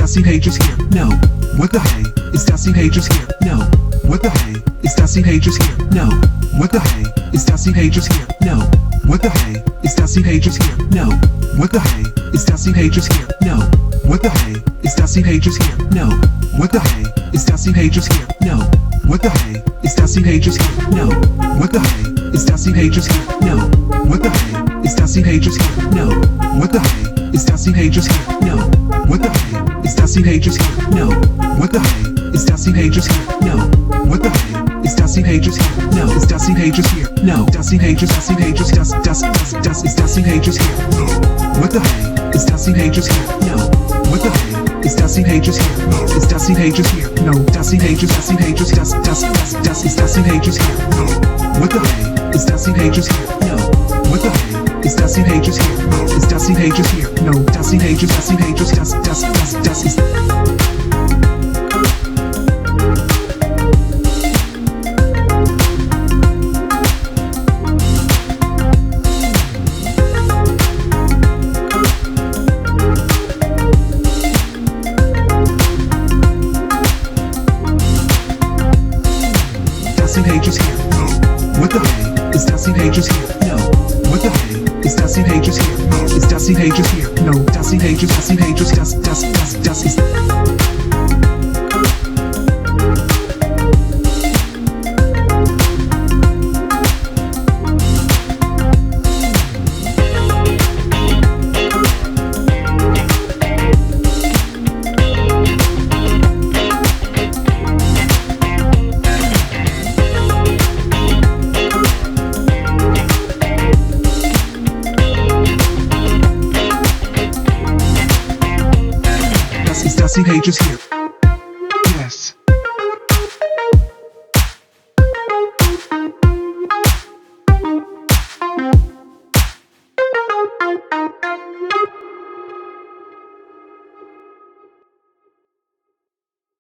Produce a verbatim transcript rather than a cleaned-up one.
Dusty Pages here? No. What the hey? Is Dusty Pages here? No. What the hey? Is Dusty Pages here? No. What the hey? Is Dusty Pages here? No. What the hey? Is Dusty Pages here? No. What the hey? Is Dusty Pages here? No. What the hey? Is Dusty Pages here? No. What the hey? Is Dusty Pages here? No. What the hey? Is Dusty Pages here? No. What the hey? Is Dusty Pages here? No. What the hey? Is Dusty Pages here? No. What the hey? Is Dusty Pages here? No. What the hey? Is Dusty Pages here? No. What the hey? Is Dusty Pages here? No. What the hey? Is Dusty Pages here? No. Is Dusty Pages here? No. Dusty Pages, Dusty Pages, Dust, Dust, Dust, Dust. Is Dusty Pages here? No. What the hey? Is Dusty Pages here? No. What the hey? Is Dusty Pages here? No. Is Dusty Pages here? No. Dusty Pages, Dusty Pages, Dust, Dust, Dust, Dust. Is Dusty Pages here? No. What the hey? Is Dusty Pages here? No. What the hey? Is Dusty Pages here? No. Is Dusty Pages here? No. Dusty Pages, Dusty Pages, Dust, Dust, Dust, Dust. Is Dusty Pages here? No. What the hey? Is Dusty Pages here? No. What the hey? Is Dusty Pages here? No. Is Dusty Pages here? No. Dusty Pages, Dusty Pages, Dust, Dust, Dust, Dust. Is Is Dusty Pages here? Yes.